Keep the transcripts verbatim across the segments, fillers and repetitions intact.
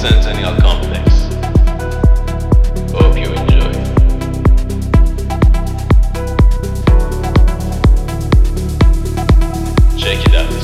Centennial Complex. Hope you enjoy. Check it out.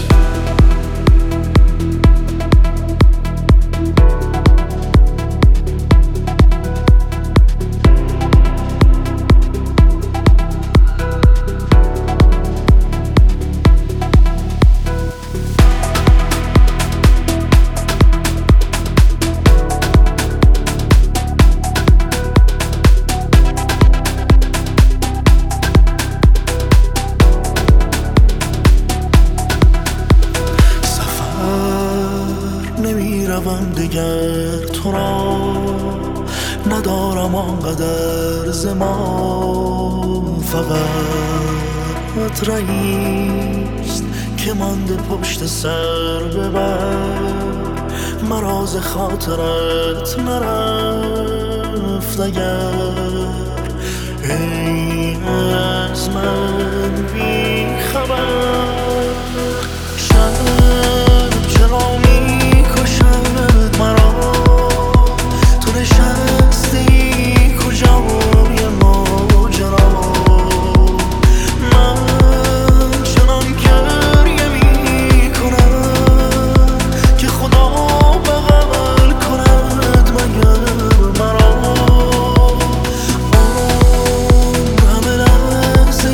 نمیروم دیگر تو را ندارم آنقدر زمان، فقط رئیست که مانده پشت سر ببر مراز خاطرت نرفت اگر ای از من بی خبر. شب چرا می کشد مرا تو نشستی کجای ماجرا، من چنان گریه می کنم که خدا بغل کند مگر مرا. اون همه لحظه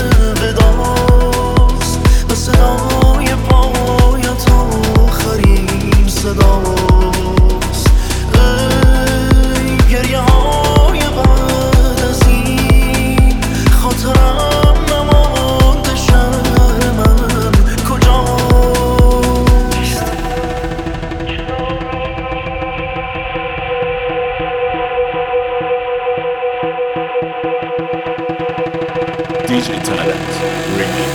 وداست و صدای پایت آخرین صداست. ای گریه های بعد از این خاطرم نمانده شهر من کجاست. دی جی Talent Remix.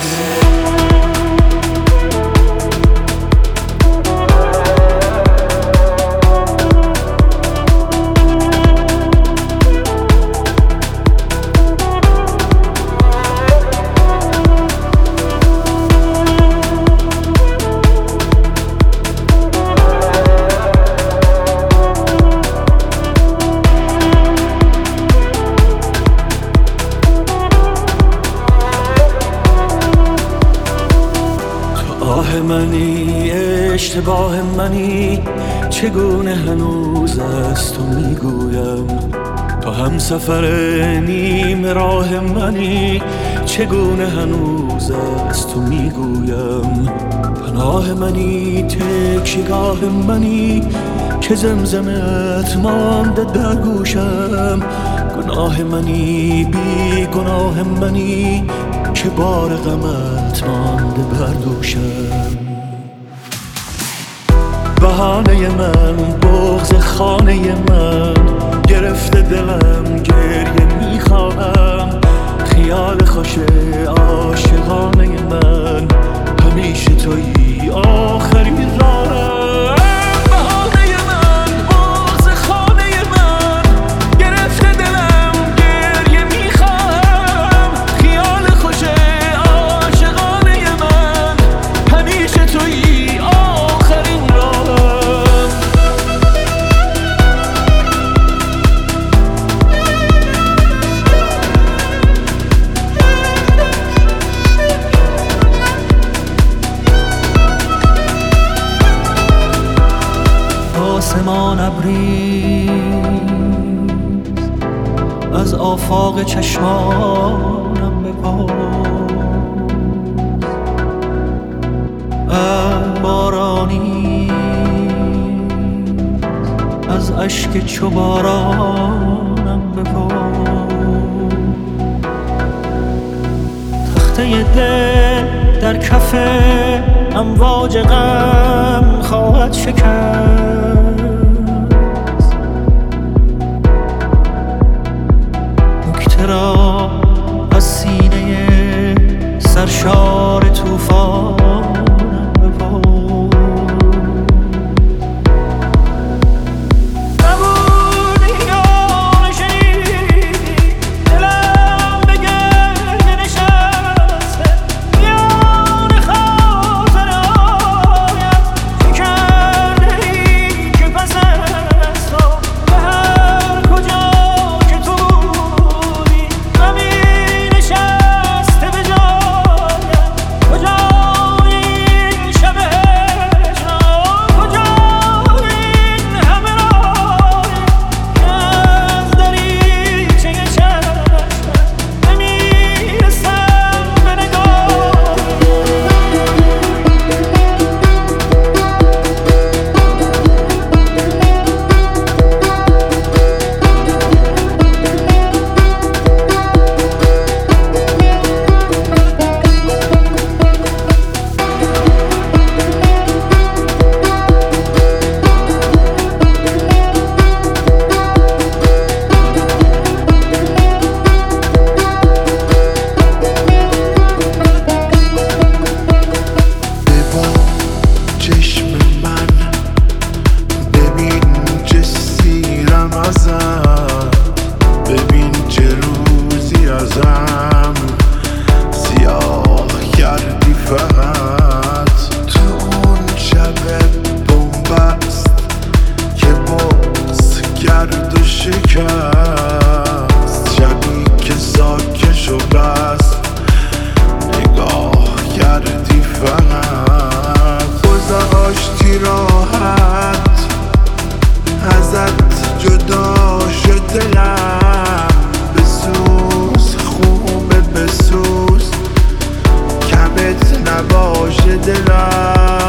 آه منی اشتباه منی چگونه هنوز از تو میگویم، تو هم سفر نیم راه منی چگونه هنوز از تو میگویم. پناه منی تکیه‌گاه منی که زمزمت مانده در گوشم، گناه منی بی گناه منی که بار غمت مانده بر دوشم. بهانه من بغض خانه من گرفته دلم گریه میخواهم، خیال خوش عاشقانه من همیشه تویی آخرین راهم. آسمان ابریز از آفاق چشمانم بپاس، بارانی از اشک چو بارانم بپاس. تخته دل در کف امواج غم خواهد شکست، را از سینه سرشار طوفانم بپاس. نبودی یا نشنیدی دلم به گریه نشسته، میان خاطرهایم چه کرده ای که پس از فقط تو اون شب بومبست که بغض کرد و شکست، شبی که ساکش و بست نگاه کردی فقط، گذاشتی راحت ازت جدا شد دلم، بسوز خوبه بسوز کمت نباشه دلم.